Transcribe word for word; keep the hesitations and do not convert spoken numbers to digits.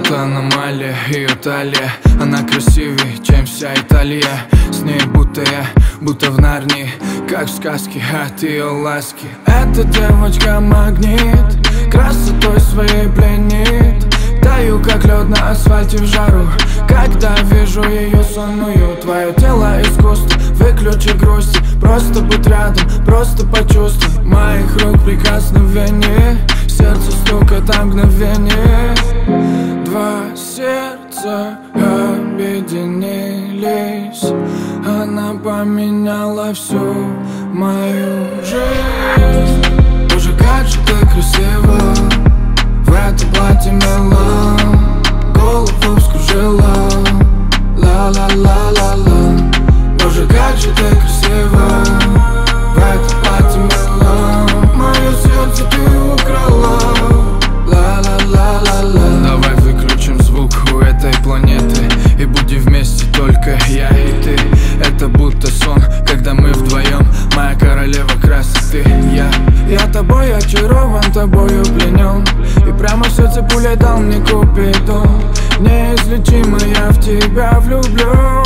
Это аномалия, ее талия. Она красивее, чем вся Италия. С ней будто я, будто в Нарнии, как в сказке от ее ласки. Эта девочка магнит, красотой своей пленит. Таю, как лед на асфальте в жару, когда вижу ее сонную. Твое тело искусство, выключи грусть. Просто будь рядом, просто почувствуй моих рук прикосновение. Сердце стукает о мгновение. Два сердца объединились. Она поменяла всю мою жизнь. Боже, как же ты красива в этом платье мелом, голову вскружила. Ла-ла-ла-ла-ла. Боже, как же ты красива в этом платье мелом, мое сердце ты украла. Ла-ла-ла-ла-ла. Давай выключим звук у этой планеты и будем вместе только я и ты. Это будто сон, когда мы вдвоем, моя королева красоты. Я, я тобой очарован, тобою пленен, и прямо в сердце пулей дал мне купидон. Неизлечимо я в тебя влюблен.